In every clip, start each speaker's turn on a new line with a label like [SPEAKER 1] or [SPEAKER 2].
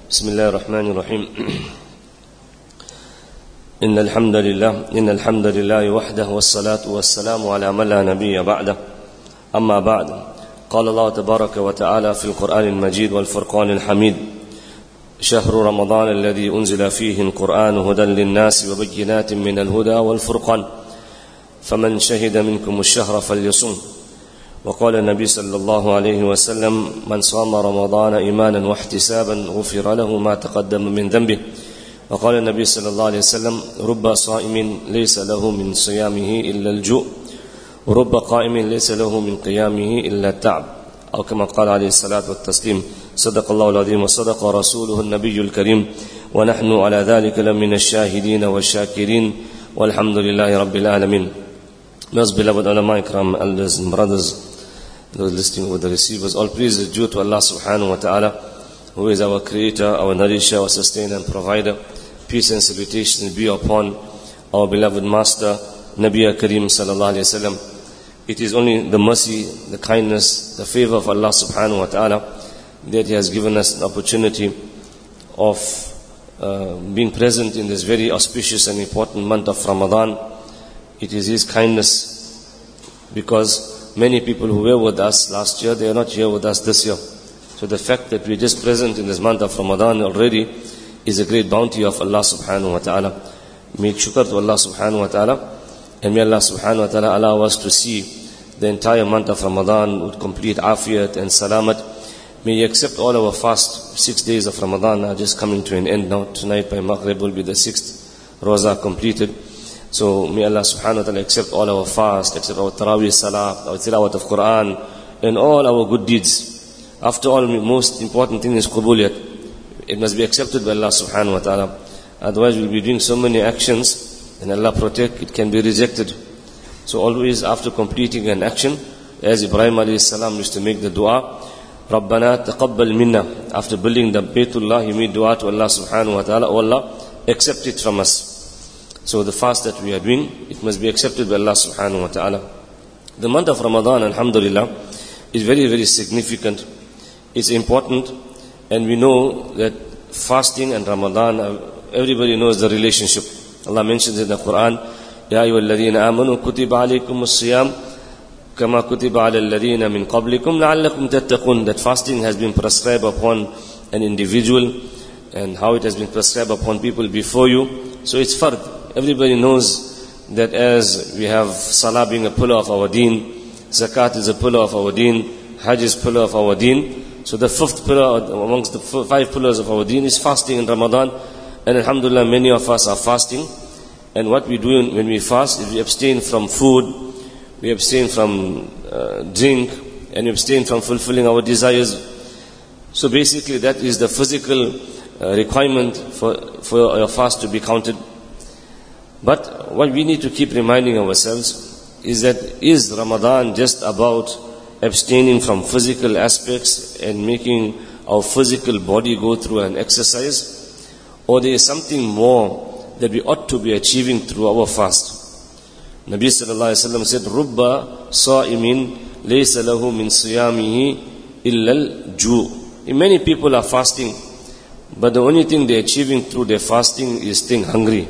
[SPEAKER 1] بسم الله الرحمن الرحيم إن الحمد لله وحده والصلاة والسلام على من لا نبي بعده أما بعد قال الله تبارك وتعالى في القرآن المجيد والفرقان الحميد شهر رمضان الذي أنزل فيه القرآن هدى للناس وبينات من الهدى والفرقان فمن شهد منكم الشهر فليصم وقال النبي صلى الله عليه وسلم من صام رمضان إيمانا واحتسابا غفر له ما تقدم من ذنبه وقال النبي صلى الله عليه وسلم رب صائم ليس له من صيامه إلا الجوع ورب قائم ليس له من قيامه إلا التعب أو كما قال عليه الصلاة والتسليم صدق الله العظيم وصدق رسوله النبي الكريم ونحن على ذلك لمن الشاهدين والشاكرين والحمد لله رب العالمين. Most beloved ulama ikram, elders and brothers, those listening over the receivers, all praise is due to Allah subhanahu wa ta'ala, who is our creator, our nourisher, our sustainer and provider. Peace and salutations be upon our beloved master, Nabi Kareem sallallahu alayhi wa sallam. It is only the mercy, the kindness, the favor of Allah subhanahu wa ta'ala that He has given us an opportunity of being present in this very auspicious and important month of Ramadan. It is His kindness, because many people who were with us last year, they are not here with us this year. So the fact that we are just present in this month of Ramadan already is a great bounty of Allah subhanahu wa ta'ala. Make shukr to Allah subhanahu wa ta'ala, and may Allah subhanahu wa ta'ala allow us to see the entire month of Ramadan with complete afiyat and salamat. May He accept all our fast. 6 days of Ramadan are just coming to an end now. Tonight by Maghrib will be the 6th Roza completed. So may Allah subhanahu wa ta'ala accept all our fast, accept our Taraweeh Salah, our Tilawat of Quran, and all our good deeds. After all, the most important thing is Qubuliyat. It must be accepted by Allah subhanahu wa ta'ala. Otherwise we'll be doing so many actions, and Allah protect, it can be rejected. So always after completing an action, as Ibrahim alayhi salam used to make the dua, Rabbana taqabbal minna. After building the Baytullah, he made dua to Allah subhanahu wa ta'ala, oh Allah, accept it from us. So the fast that we are doing, it must be accepted by Allah subhanahu wa ta'ala. The month of Ramadan, alhamdulillah, is very, very significant. It's important, and we know that fasting and Ramadan, everybody knows the relationship. Allah mentions in the Quran, Ya ayyuhalladhina amanu kutiba alaykumus siyam kama kutiba ala alladhina min qablikum la'allakum tattaqun. That fasting has been prescribed upon an individual, and how it has been prescribed upon people before you. So it's fard. Everybody knows that as we have Salah being a pillar of our deen, Zakat is a pillar of our deen, Hajj is a pillar of our deen. So the fifth pillar amongst the 5 pillars of our deen is fasting in Ramadan. And alhamdulillah, many of us are fasting. And what we do when we fast is we abstain from food, we abstain from drink, and we abstain from fulfilling our desires. So basically that is the physical requirement for our fast to be counted. But what we need to keep reminding ourselves is that, is Ramadan just about abstaining from physical aspects and making our physical body go through an exercise? Or there is something more that we ought to be achieving through our fast? Nabi sallallahu alayhi wa sallam said, Rubba sa'imin laysa lahu min siyamihi illa al-ju'. Many people are fasting, but the only thing they're achieving through their fasting is staying hungry.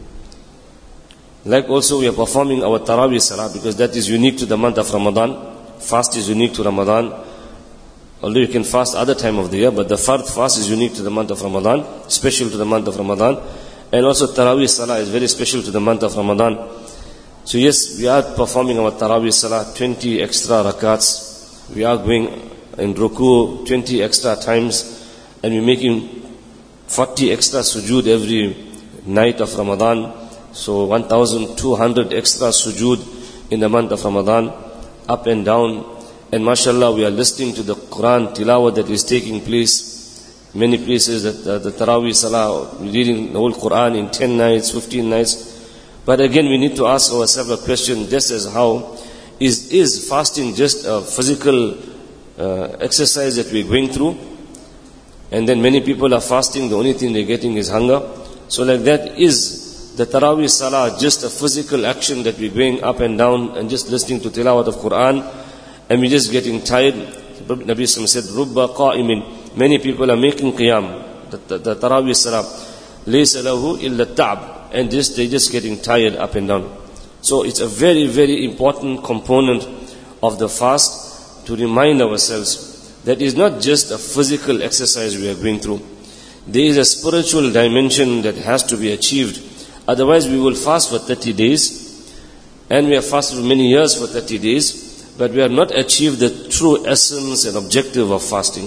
[SPEAKER 1] Like also we are performing our Taraweeh Salah, because that is unique to the month of Ramadan. Fast is unique to Ramadan. Although you can fast other time of the year, but the fard fast is unique to the month of Ramadan, special to the month of Ramadan. And also Taraweeh Salah is very special to the month of Ramadan. So yes, we are performing our Taraweeh Salah, 20 extra rakats. We are going in Ruku 20 extra times, and we're making 40 extra sujood every night of Ramadan. So 1,200 extra sujood in the month of Ramadan, up and down. And mashallah, we are listening to the Quran tilawah that is taking place. Many places that the Taraweeh Salah, reading the whole Quran in 10 nights, 15 nights. But again, we need to ask ourselves a question, just as how, is fasting just a physical exercise that we're going through? And then many people are fasting, the only thing they're getting is hunger. So like that, is the Taraweeh Salah just a physical action that we're going up and down and just listening to tilawat of Quran, and we're just getting tired? Nabi Sallallahu Alaihi Wasallam said, Rubba qa'imin. Many people are making qiyam. the Taraweeh Salah. Laysa lahu illa ta'b. And they're just getting tired up and down. So it's a very, very important component of the fast to remind ourselves that it's not just a physical exercise we are going through. There is a spiritual dimension that has to be achieved. Otherwise we will fast for 30 days, and we have fasted for many years for 30 days, but we have not achieved the true essence and objective of fasting.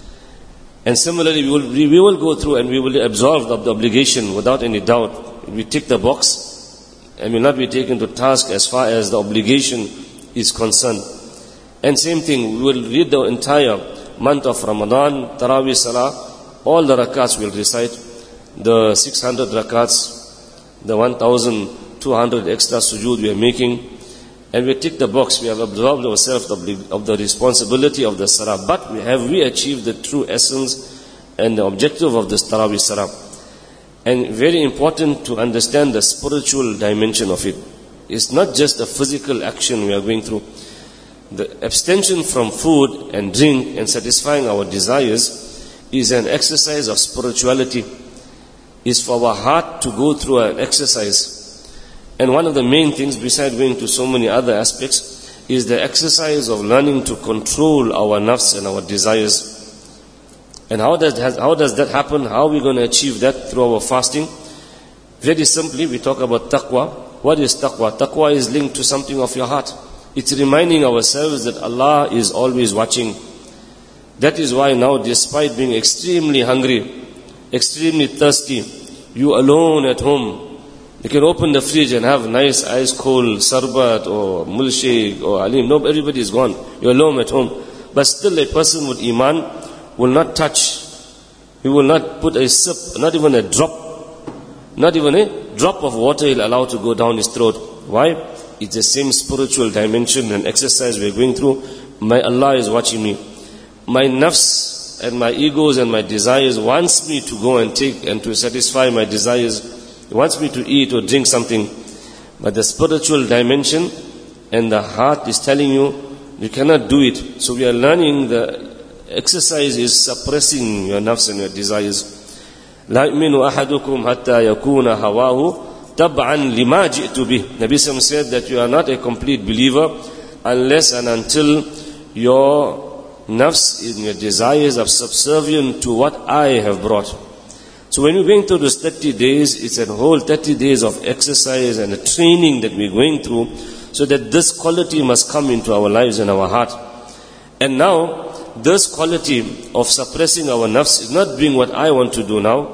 [SPEAKER 1] And similarly, we will go through and we will absolve the obligation without any doubt. We tick the box and will not be taken to task as far as the obligation is concerned. And same thing, we will read the entire month of Ramadan, Taraweeh Salah, all the rakats we will recite, the 600 rakats, the 1,200 extra sujood we are making, and we tick the box. We have absolved ourselves of the responsibility of the Salah. But have we achieved the true essence and the objective of this Taraweeh Salah? And very important to understand the spiritual dimension of it. It's not just a physical action we are going through. The abstention from food and drink and satisfying our desires is an exercise of spirituality. It's for our heart to go through an exercise. And one of the main things, besides going to so many other aspects, is the exercise of learning to control our nafs and our desires. And how does that happen? How are we going to achieve that through our fasting? Very simply, we talk about taqwa. What is taqwa? Taqwa is linked to something of your heart. It's reminding ourselves that Allah is always watching. That is why now, despite being extremely hungry, extremely thirsty, you alone at home, you can open the fridge and have nice ice cold sarbat or milkshake or alim. No, everybody is gone. You're alone at home. But still a person with iman will not touch. He will not put a sip, not even a drop of water he'll allow to go down his throat. Why? It's the same spiritual dimension and exercise we're going through. My Allah is watching me. My nafs and my egos and my desires wants me to go and take and to satisfy my desires. It wants me to eat or drink something. But the spiritual dimension and the heart is telling you, you cannot do it. So we are learning the exercise is suppressing your nafs and your desires. لا يؤمن أحدكم حتى يكون هواه تبعا لما جئت به. Nabi Sallam said that you are not a complete believer unless and until your nafs and your desires are subservient to what I have brought. So when we're going through those 30 days, it's a whole 30 days of exercise and a training that we're going through so that this quality must come into our lives and our heart. And now, this quality of suppressing our nafs is not doing what I want to do now,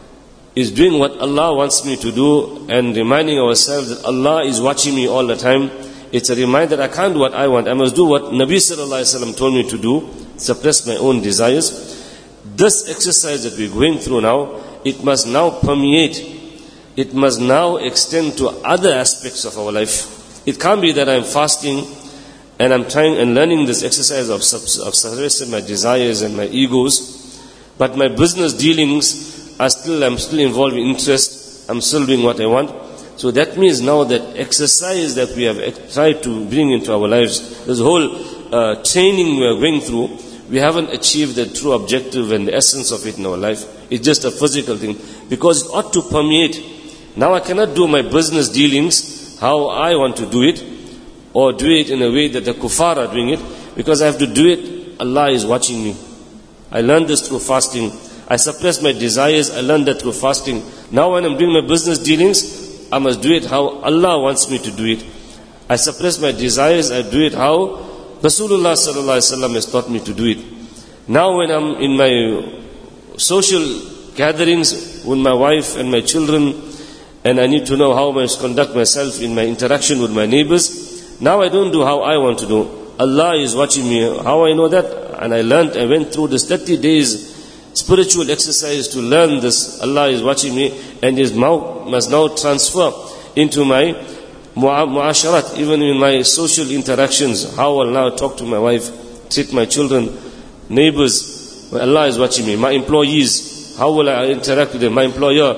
[SPEAKER 1] is doing what Allah wants me to do and reminding ourselves that Allah is watching me all the time. It's a reminder that I can't do what I want. I must do what Nabi Sallallahu Alaihi Wasallam told me to do, suppress my own desires. This exercise that we're going through now, it must now permeate. It must now extend to other aspects of our life. It can't be that I'm fasting and I'm trying and learning this exercise of suppressing my desires and my egos, but my business dealings I'm still involved in interest, I'm still doing what I want. So that means now that exercise that we have tried to bring into our lives, this whole training we are going through, we haven't achieved the true objective and the essence of it in our life. It's just a physical thing. Because it ought to permeate. Now I cannot do my business dealings how I want to do it, or do it in a way that the kuffar are doing it, because I have to do it, Allah is watching me. I learned this through fasting. I suppress my desires, I learned that through fasting. Now when I'm doing my business dealings, I must do it how Allah wants me to do it. I suppress my desires, I do it how Rasulullah Sallallahu Alaihi Wasallam has taught me to do it. Now when I'm in my social gatherings with my wife and my children, and I need to know how I must conduct myself in my interaction with my neighbors, now I don't do how I want to do. Allah is watching me. How I know that? And I went through this 30 days spiritual exercise to learn this. Allah is watching me, and His mouth must now transfer into my muasharat, even in my social interactions. How I will now talk to my wife, treat my children, neighbors. Allah is watching me. My employees, how will I interact with them? My employer.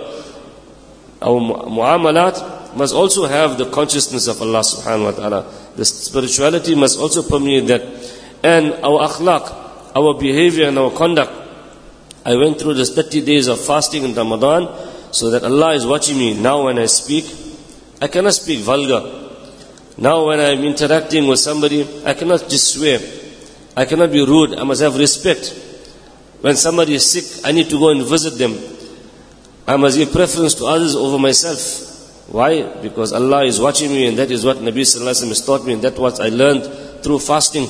[SPEAKER 1] Our muamalat must also have the consciousness of Allah subhanahu wa ta'ala. The spirituality must also permeate that. And our akhlaq, our behavior and our conduct I went through this 30 days of fasting in Ramadan so that Allah is watching me. Now when I speak, I cannot speak vulgar. Now when I'm interacting with somebody, I cannot just swear. I cannot be rude. I must have respect. When somebody is sick, I need to go and visit them. I must give preference to others over myself. Why? Because Allah is watching me, and that is what Nabi Sallallahu Alaihi Wasallam has taught me, and that's what I learned through fasting.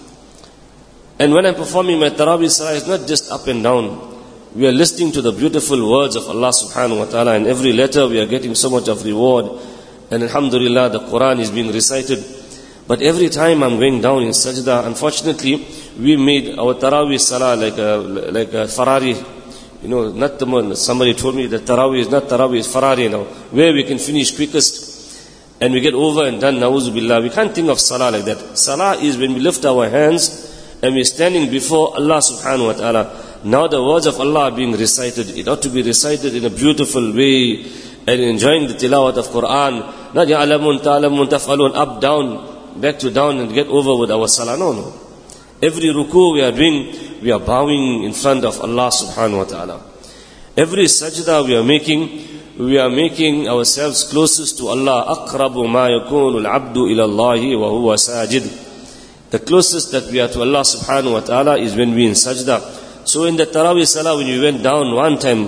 [SPEAKER 1] And when I'm performing my Taraweeh Salah, it's not just up and down. We are listening to the beautiful words of Allah Subhanahu Wa Ta'ala, and every letter we are getting so much of reward. And Alhamdulillah, the Quran is being recited. But every time I'm going down in sajda, unfortunately, we made our Taraweeh Salah like a Ferrari. You know, not the one. Somebody told me that Taraweeh is not Taraweeh, it's Ferrari now. Where we can finish quickest. And we get over and done, na'uzu billah. We can't think of Salah like that. Salah is when we lift our hands and we're standing before Allah Subhanahu Wa Ta'ala. Now the words of Allah are being recited. It ought to be recited in a beautiful way and enjoying the tilawat of Quran. Not ya'lamun, ta'lamun, taf'alun, up, down, back to down and get over with our Salah. No. Every ruku we are doing, we are bowing in front of Allah Subhanahu Wa Ta'ala. Every sajda we are making ourselves closest to Allah. أَقْرَبُ مَا يَكُونُ الْعَبْدُ إِلَى اللَّهِ وَهُوَ سَاجِدٌ. The closest that we are to Allah Subhanahu Wa Ta'ala is when we in sajda. So in the Taraweeh Salah, when you went down 1 time,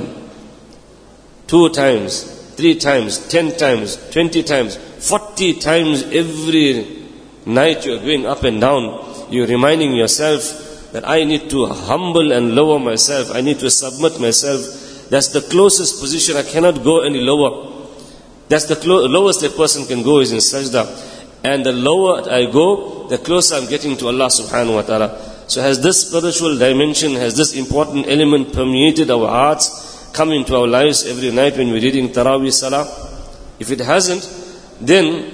[SPEAKER 1] 2 times, 3 times, 10 times, 20 times, 40 times every night you are going up and down, you're reminding yourself that I need to humble and lower myself. I need to submit myself. That's the closest position. I cannot go any lower. That's the lowest a person can go is in sajda. And the lower I go, the closer I'm getting to Allah Subhanahu Wa Ta'ala. So has this spiritual dimension, has this important element permeated our hearts, come into our lives every night when we're reading Taraweeh Salah? If it hasn't, then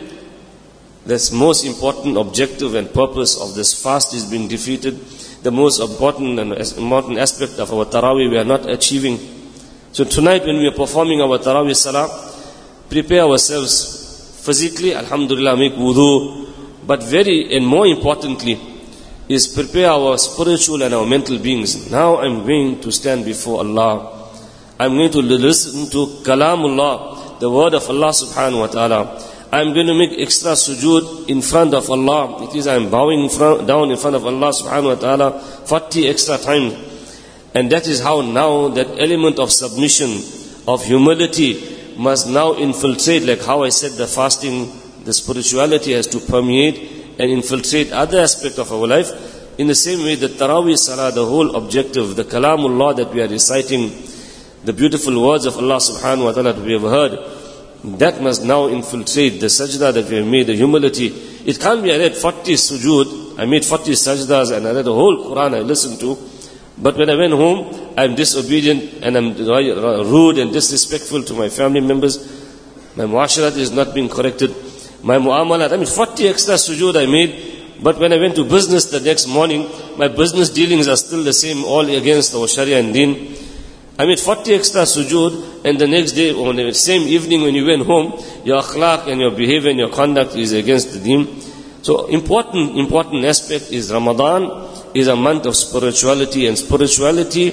[SPEAKER 1] this most important objective and purpose of this fast is being defeated. The most important aspect of our Taraweeh we are not achieving. So tonight when we are performing our Taraweeh Salah, prepare ourselves physically, alhamdulillah, make wudu. But very and more importantly is prepare our spiritual and our mental beings. Now I'm going to stand before Allah. I'm going to listen to Kalamullah, the word of Allah Subhanahu Wa Ta'ala. I'm going to make extra sujood in front of Allah. It is I'm bowing down in front of Allah Subhanahu Wa Ta'ala 40 extra times. And that is how now that element of submission, of humility must now infiltrate, like how I said the fasting, the spirituality has to permeate and infiltrate other aspects of our life. In the same way, the Taraweeh Salah, the whole objective, the Kalamullah that we are reciting, the beautiful words of Allah Subhanahu Wa Ta'ala that we have heard, that must now infiltrate the sajda that we have made, the humility. It can't be I read 40 sujood, I made 40 sajdas and I read the whole Quran I listened to. But when I went home, I'm disobedient and I'm rude and disrespectful to my family members. My muasharat is not being corrected. My mu'amalat, 40 extra sujood I made. But when I went to business the next morning, my business dealings are still the same, all against our Sharia and Deen. I made 40 extra sujood, and the next day, or the same evening when you went home, your akhlaq and your behavior and your conduct is against the Deen. So important aspect is Ramadan is a month of spirituality, and spirituality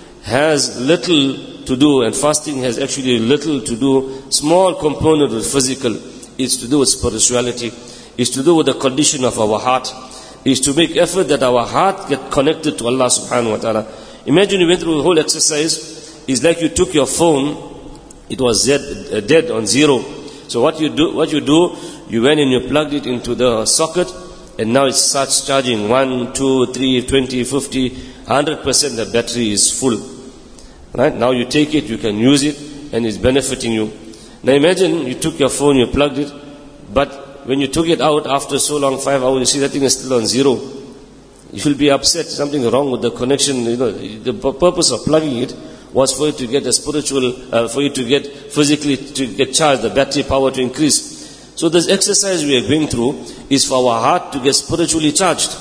[SPEAKER 1] has little to do, and fasting has actually little to do, small component with physical. It's to do with spirituality. It's to do with the condition of our heart. It's to make effort that our heart get connected to Allah Subhanahu Wa Ta'ala. Imagine you went through the whole exercise. It's like you took your phone, it was dead on zero. So what you do, you went and you plugged it into the socket, and now it starts charging 1, 2, 3, 20, 50, 100% the battery is full. Right? Now you take it, you can use it, and it's benefiting you. Now imagine you took your phone, you plugged it, but when you took it out after so long, 5 hours, you see that thing is still on zero. You will be upset, something wrong with the connection. You know, the purpose of plugging it was for you to get a spiritual, for you to get physically, to get charged, the battery power to increase. So this exercise we are going through is for our heart to get spiritually charged.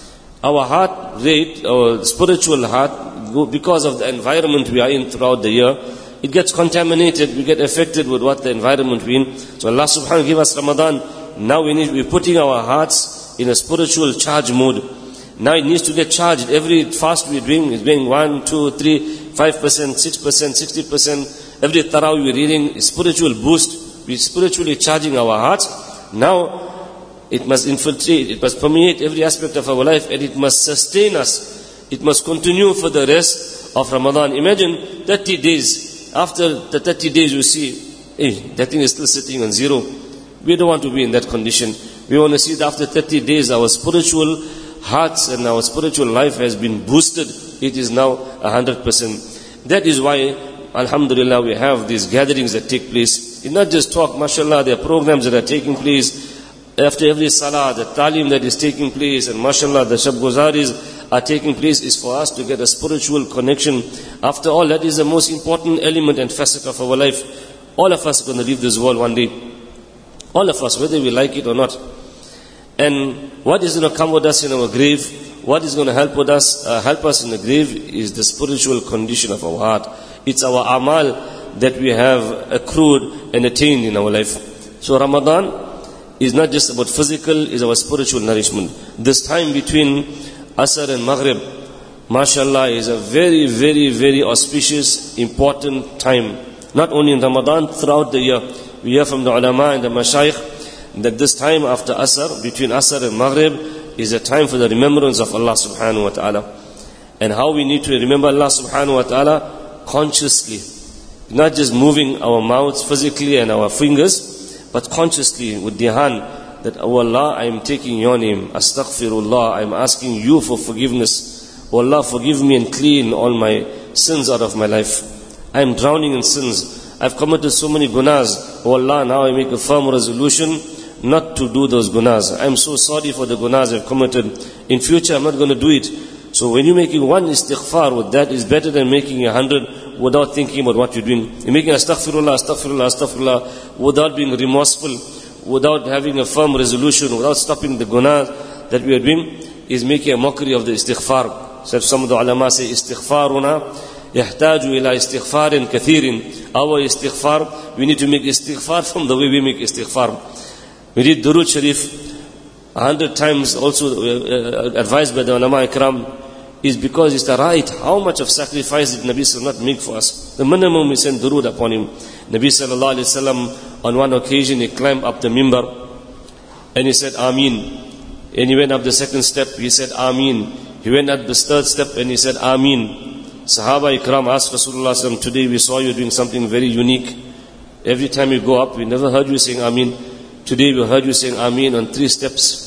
[SPEAKER 1] Our heart rate, our spiritual heart, because of the environment we are in throughout the year, it gets contaminated, we get affected with what the environment we're in. So Allah subhanahu wa ta'ala give us Ramadan. Now we're putting our hearts in a spiritual charge mode. Now it needs to get charged. Every fast we're doing is being 1, 2, 3. 5%, 6%, 60%. Every tarawih we're reading is spiritual boost. We're spiritually charging our hearts. Now, it must infiltrate, it must permeate every aspect of our life, and it must sustain us. It must continue for the rest of Ramadan. Imagine 30 days. After the 30 days you see, that thing is still sitting on zero. We don't want to be in that condition. We want to see that after 30 days our spiritual hearts and our spiritual life has been boosted. It is now 100%. That is why, alhamdulillah, we have these gatherings that take place. It's not just talk, mashallah, there are programs that are taking place. After every salah, the talim that is taking place, and mashallah, the shab guzaris are taking place, is for us to get a spiritual connection. After all, that is the most important element and facet of our life. All of us are going to leave this world one day. All of us, whether we like it or not. And what is going to come with us in our grave, what is going to help us in the grave is the spiritual condition of our heart. It's our amal that we have accrued and attained in our life. So Ramadan is not just about physical, it's our spiritual nourishment. This time between Asr and Maghrib, mashallah, is a very, very, very auspicious, important time. Not only in Ramadan, throughout the year. We hear from the ulama and the mashayikh that this time after Asr, between Asr and Maghrib, is a time for the remembrance of Allah subhanahu wa ta'ala. And how we need to remember Allah subhanahu wa ta'ala consciously. Not just moving our mouths physically and our fingers, but consciously with the hand that, oh Allah, I am taking your name. Astaghfirullah, I am asking you for forgiveness. Oh Allah, forgive me and clean all my sins out of my life. I am drowning in sins. I've committed so many gunas. Oh Allah, now I make a firm resolution not to do those gunas. I am so sorry for the gunas I've committed. In future, I'm not going to do it. So when you're making one istighfar with that, is better than making 100 without thinking about what you're doing. You're making astaghfirullah, astaghfirullah, astaghfirullah, without being remorseful, without having a firm resolution, without stopping the gunas that we are doing, is making a mockery of the istighfar. So some of the ulama say, istighfaruna yahtaju ila istighfarin kathirin. Our istighfar, we need to make istighfar from the way we make istighfar. We read Durood Sharif 100 times, also advised by the ulama ikram, is because it's the right. How much of sacrifice did Nabi Sallallahu not make for us? The minimum we send durood upon him. Nabi Sallallahu Alaihi Wasallam, on one occasion, he climbed up the mimbar and he said, Ameen. And he went up the second step, he said, Ameen. He went up the third step and he said, Ameen. Sahaba ikram asked Rasulullah Sallallahu, today we saw you doing something very unique. Every time you go up, we never heard you saying Ameen. Today we heard you saying Ameen on 3 steps.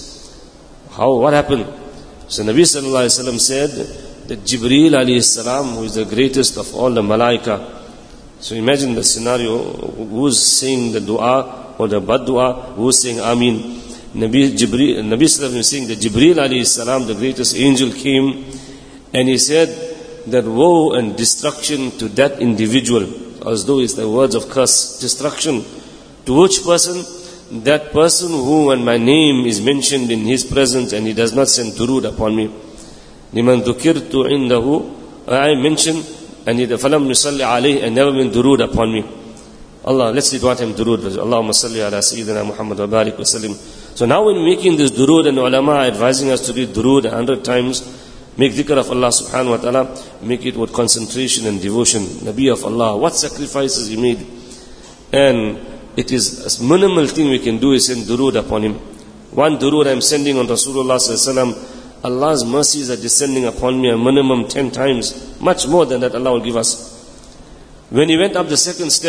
[SPEAKER 1] What happened? So Nabi Sallallahu Alaihi Wasallam said that Jibreel Alayhi Salam, who is the greatest of all the malaika. So imagine the scenario, who's saying the dua or the bad dua, who's saying Ameen. Nabi Sallallahu Alaihi Wasallam is saying that Jibreel Alayhi Salam, the greatest angel, came and he said that woe and destruction to that individual, as though it's the words of curse, destruction. To which person? That person who, when my name is mentioned in his presence and he does not send durood upon me. Liman dhukirtu indahu, I mentioned and he falam nusalli alayhi, and never been durood upon me. Allah, let's read one time durood. Allahumma salli ala Sayyidina Muhammad wa barik wa sallim. So now when making this durood, and ulama are advising us to read durood 100 times, make dhikr of Allah subhanahu wa ta'ala, make it with concentration and devotion. Nabi of Allah, what sacrifices he made. And it is a minimal thing we can do is send durood upon him. One durood I'm sending on Rasulullah sallallahu alaihi wasallam, Allah's mercies are descending upon me a minimum 10 times. Much more than that Allah will give us. When he went up the second step,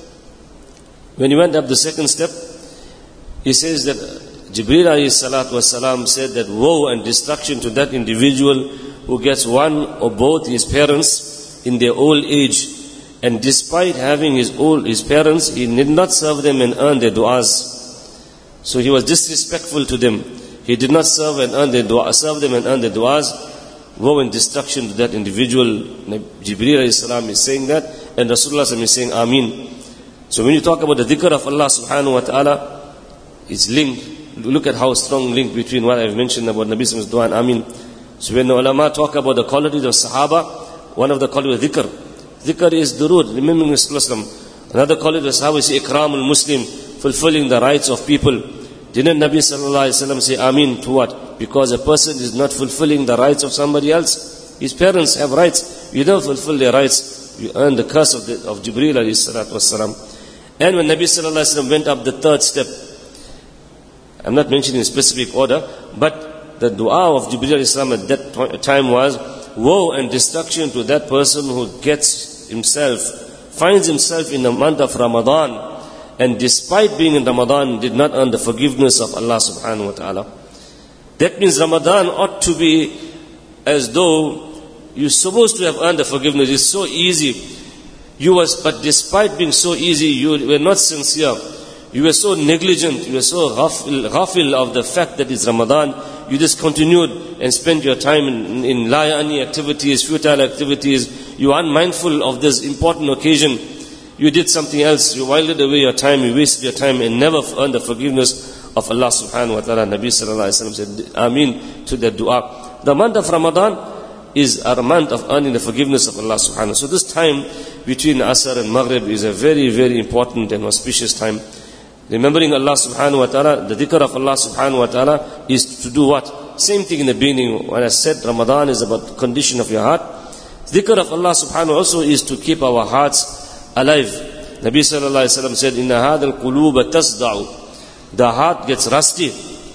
[SPEAKER 1] he says that Jibreel alayhi salatu wasalam said that woe and destruction to that individual who gets one or both his parents in their old age. And despite having his parents, he did not serve them and earn their du'as. So he was disrespectful to them. He did not serve them and earn their du'as. Woe and destruction to that individual. Jibreel alayhi salam is saying that, and Rasulullah is saying Ameen. So when you talk about the dhikr of Allah subhanahu wa ta'ala, it's linked. Look at how strong link between what I've mentioned about Nabi Sallallahu dua and Ameen. So when the ulama talk about the qualities of Sahaba, one of the qualities of dhikr. Dhikr is durood, remembering Rasulullah. Another quality of Sahaba is ikramul Muslim, fulfilling the rights of people. Didn't Nabi Sallallahu Alaihi Wasallam say Ameen to what? Because a person is not fulfilling the rights of somebody else. His parents have rights. you don't fulfill their rights, you earn the curse of Jibreel alayhi salatu wasalam. And when Nabi sallallahu alayhi wasallam went up the third step, I'm not mentioning in specific order, but the dua of Jibreel alayhi salam at that time was, woe and destruction to that person who finds himself in the month of Ramadan, and despite being in Ramadan, did not earn the forgiveness of Allah subhanahu wa ta'ala. That means Ramadan ought to be as though you're supposed to have earned the forgiveness. It's so easy. But despite being so easy, you were not sincere. You were so negligent. You were so ghafil of the fact that it's Ramadan. You just continued and spent your time in layani activities, futile activities. You are unmindful of this important occasion. You did something else. You wiled away your time. You wasted your time and never earned the forgiveness of Allah subhanahu wa ta'ala. Nabi sallallahu alayhi wa sallam said, Ameen to that dua. The month of Ramadan is a month of earning the forgiveness of Allah subhanahu wa ta'ala. So this time between Asr and Maghrib is a very, very important and auspicious time. Remembering Allah subhanahu wa ta'ala, the dhikr of Allah subhanahu wa ta'ala is to do what? Same thing in the beginning. When I said Ramadan is about the condition of your heart, dhikr of Allah subhanahu wa ta'ala also is to keep our hearts alive. Nabi sallallahu alayhi wa sallam said, Inna hadha al-quluba tasda'u. The heart gets rusty,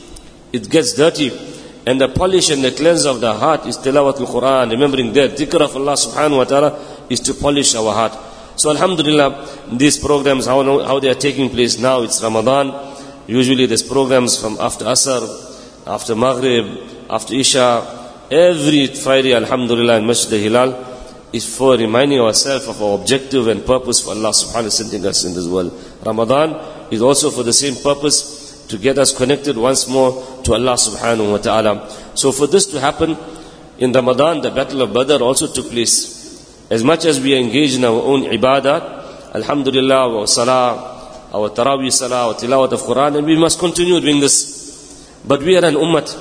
[SPEAKER 1] it gets dirty, and the polish and the cleanse of the heart is tilawatul Quran, remembering that dhikr of Allah subhanahu wa ta'ala is to polish our heart. So alhamdulillah, these programs, how they are taking place now, it's Ramadan. Usually there's programs from after Asr, after Maghrib, after Isha. Every Friday, alhamdulillah, in Masjid al-Hilal is for reminding ourselves of our objective and purpose for Allah subhanahu wa ta'ala sending us in this world. Ramadan is also for the same purpose, to get us connected once more to Allah subhanahu wa ta'ala. So for this to happen, in Ramadan, the Battle of Badr also took place. As much as we are engaged in our own ibadat, alhamdulillah, our salah, our taraweeh salah, our tilawat of Quran, and we must continue doing this. But we are an ummat.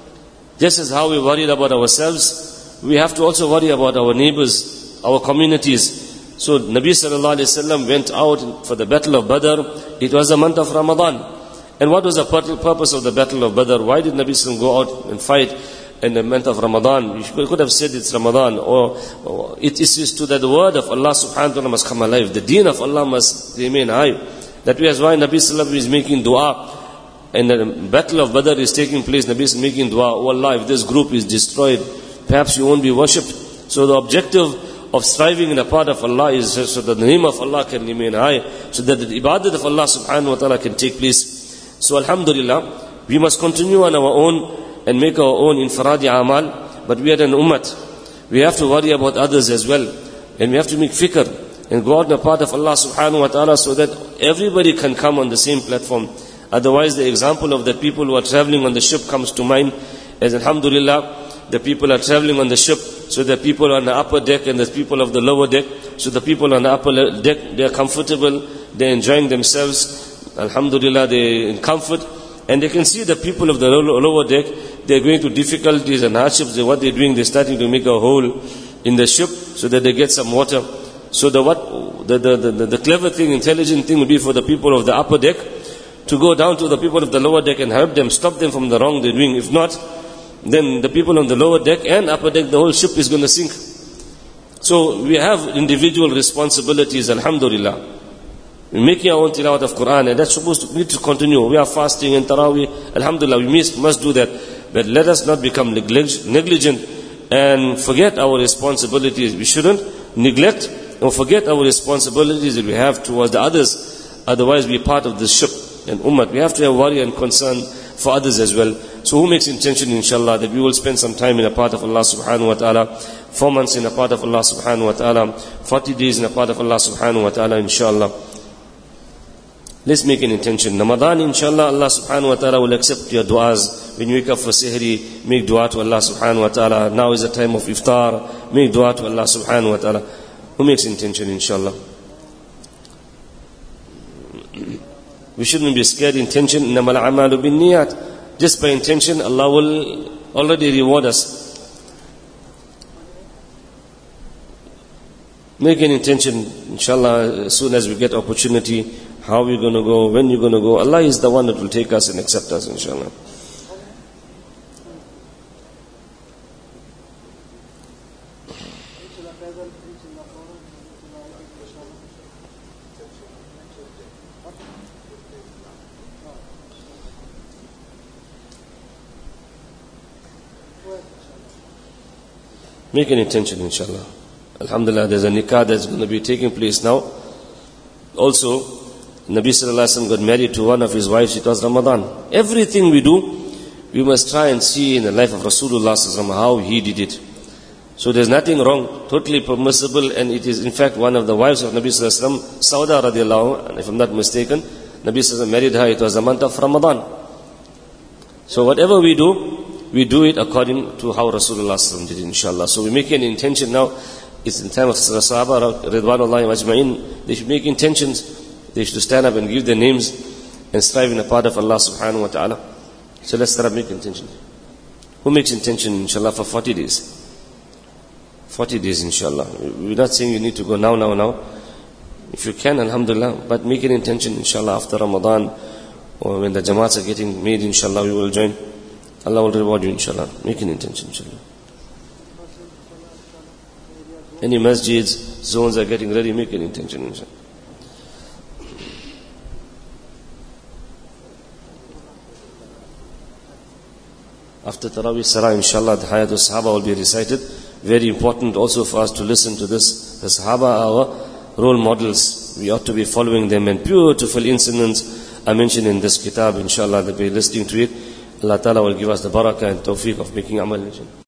[SPEAKER 1] Just as how we worried about ourselves, we have to also worry about our neighbors, our communities. So Nabi sallallahu alayhi wa sallam went out for the Battle of Badr. It was the month of Ramadan. And what was the purpose of the Battle of Badr? Why did Nabi sallallahu go out and fight in the month of Ramadan? You could have said it's Ramadan, or it is to that the word of Allah subhanahu wa ta'ala must come alive. The deen of Allah must remain high. That is why Nabi sallallahu is making dua. And the Battle of Badr is taking place. Nabi is making dua, oh Allah, if this group is destroyed, perhaps you won't be worshipped. So the objective of striving in the path of Allah is so that the name of Allah can remain high, so that the ibadat of Allah subhanahu wa ta'ala can take place. So alhamdulillah, we must continue on our own and make our own infaradi amal, but we are an ummat. We have to worry about others as well, and we have to make fikr and go out in the path of Allah subhanahu wa ta'ala, so that everybody can come on the same platform. Otherwise, the example of the people who are traveling on the ship comes to mind, as alhamdulillah, the people are traveling on the ship, so the people on the upper deck and the people of the lower deck. So the people on the upper deck, they are comfortable, they are enjoying themselves, alhamdulillah, they are in comfort, and they can see the people of the lower deck, they are going through difficulties and hardships. What they are doing, they are starting to make a hole in the ship so that they get some water. So the clever thing, intelligent thing would be for the people of the upper deck to go down to the people of the lower deck and help them, stop them from the wrong they're doing. If not, then the people on the lower deck and upper deck, the whole ship is going to sink. So we have individual responsibilities, alhamdulillah. We're making our own tilawat of Quran, and that's supposed to need to continue. We are fasting and taraweeh, alhamdulillah, we must do that. But let us not become negligent and forget our responsibilities. We shouldn't neglect or forget our responsibilities that we have towards the others. Otherwise we are part of this ship and ummah. We have to have worry and concern for others as well. So who makes intention, inshallah, that we will spend some time in the path of Allah subhanahu wa ta'ala, 4 months in the path of Allah subhanahu wa ta'ala, 40 days in the path of Allah subhanahu wa ta'ala, inshallah. Let's make an intention. Ramadan, inshallah, Allah subhanahu wa ta'ala will accept your du'as. When you wake up for sihri, make dua to Allah subhanahu wa ta'ala. Now is the time of iftar, make dua to Allah subhanahu wa ta'ala. Who makes intention, inshallah? We shouldn't be scared. Intention, innamal a'malu bin niyat. Just by intention, Allah will already reward us. Make an intention, inshallah, as soon as we get opportunity, how we're going to go, when you're going to go. Allah is the one that will take us and accept us, inshallah. Make an intention, inshallah. Alhamdulillah, there's a nikah that's going to be taking place now. Also, Nabi Sallallahu Alaihi Wasallam got married to one of his wives. It was Ramadan. Everything we do, we must try and see in the life of Rasulullah Sallallahu Alaihi Wasallam how he did it. So there's nothing wrong, totally permissible, and it is in fact one of the wives of Nabi Sallallahu Alaihi Wasallam, Sauda radiallahu, and if I'm not mistaken, Nabi Sallallahu Alaihi Wasallam married her. It was the month of Ramadan. So whatever we do it according to how Rasulullah Sallallahu Alaihi Wasallam did it, inshallah. So we make an intention now. It's in time of the Sahaba, Ridwanullahi Majma'in. They should make intentions. They should stand up and give their names and strive in the path of Allah subhanahu wa ta'ala. So let's start making intention. Who makes intention, inshallah, for 40 days? 40 days, inshallah. We're not saying you need to go now. If you can, alhamdulillah, but make an intention, inshallah, after Ramadan, or when the jamaats are getting made, inshallah, we will join. Allah will reward you, inshallah. Make an intention, inshallah. Any masjids, zones are getting ready, make an intention, inshallah. After Taraweeh Salah, inshallah, the Hayatul Sahaba will be recited. Very important also for us to listen to this. The Sahaba are our role models. We ought to be following them, and beautiful incidents are mentioned in this kitab, inshallah, that we're listening to it. Allah Ta'ala will give us the barakah and tawfiq of making amal.